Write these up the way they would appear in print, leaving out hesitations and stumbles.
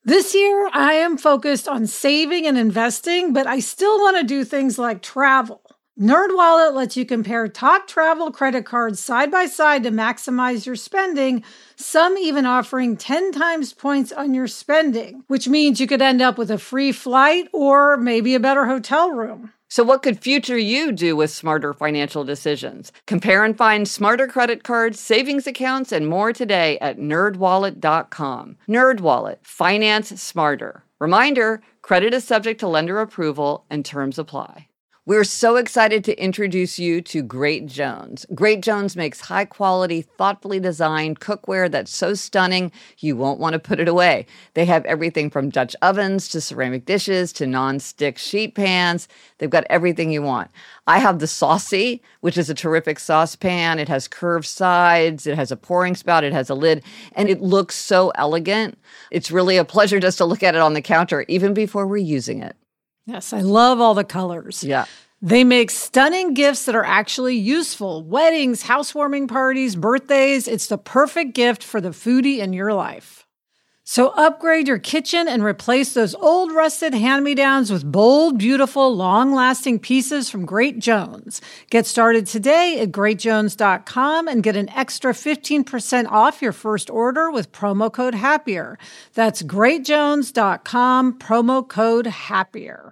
This year, I am focused on saving and investing, but I still want to do things like travel. NerdWallet lets you compare top travel credit cards side by side to maximize your spending, some even offering 10 times points on your spending, which means you could end up with a free flight or maybe a better hotel room. So what could future you do with smarter financial decisions? Compare and find smarter credit cards, savings accounts, and more today at nerdwallet.com. NerdWallet. Finance smarter. Reminder, credit is subject to lender approval and terms apply. We're so excited to introduce you to Great Jones. Great Jones makes high-quality, thoughtfully designed cookware that's so stunning you won't want to put it away. They have everything from Dutch ovens to ceramic dishes to non-stick sheet pans. They've got everything you want. I have the Saucy, which is a terrific saucepan. It has curved sides, it has a pouring spout, it has a lid, and it looks so elegant. It's really a pleasure just to look at it on the counter, even before we're using it. Yes, I love all the colors. Yeah. They make stunning gifts that are actually useful. Weddings, housewarming parties, birthdays. It's the perfect gift for the foodie in your life. So upgrade your kitchen and replace those old rusted hand-me-downs with bold, beautiful, long-lasting pieces from Great Jones. Get started today at greatjones.com and get an extra 15% off your first order with promo code HAPPIER. That's greatjones.com, promo code HAPPIER.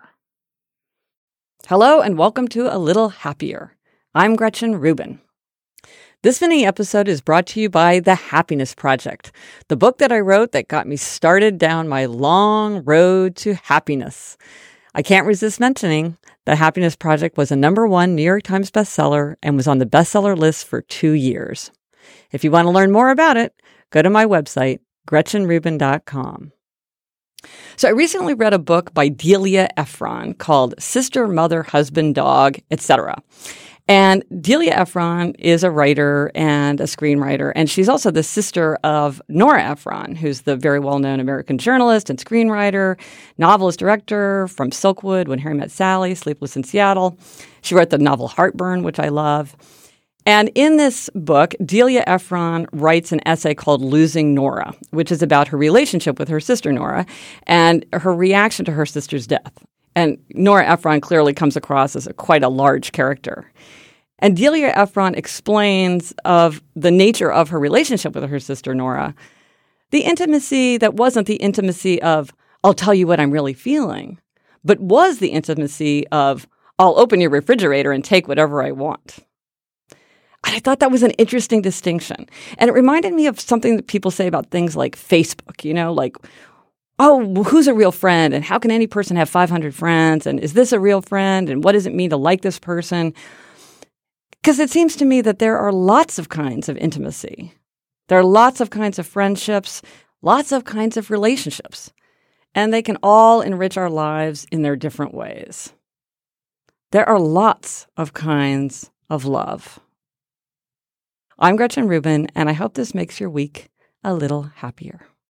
Hello and welcome to A Little Happier. I'm Gretchen Rubin. This mini episode is brought to you by The Happiness Project, the book that I wrote that got me started down my long road to happiness. I can't resist mentioning The Happiness Project was a #1 New York Times bestseller and was on the bestseller list for 2 years. If you want to learn more about it, go to my website, GretchenRubin.com. So I recently read a book by Delia Ephron called Sister, Mother, Husband, Dog, etc. And Delia Ephron is a writer and a screenwriter, and she's also the sister of Nora Ephron, who's the very well-known American journalist and screenwriter, novelist, director from Silkwood, When Harry Met Sally, Sleepless in Seattle. She wrote the novel Heartburn, which I love. And in this book, Delia Ephron writes an essay called Losing Nora, which is about her relationship with her sister Nora and her reaction to her sister's death. And Nora Ephron clearly comes across as quite a large character. And Delia Ephron explains of the nature of her relationship with her sister Nora, the intimacy that wasn't the intimacy of, I'll tell you what I'm really feeling, but was the intimacy of, I'll open your refrigerator and take whatever I want. And I thought that was an interesting distinction. And it reminded me of something that people say about things like Facebook, like, oh, who's a real friend? And how can any person have 500 friends? And is this a real friend? And what does it mean to like this person? Because it seems to me that there are lots of kinds of intimacy. There are lots of kinds of friendships, lots of kinds of relationships. And they can all enrich our lives in their different ways. There are lots of kinds of love. I'm Gretchen Rubin, and I hope this makes your week a little happier.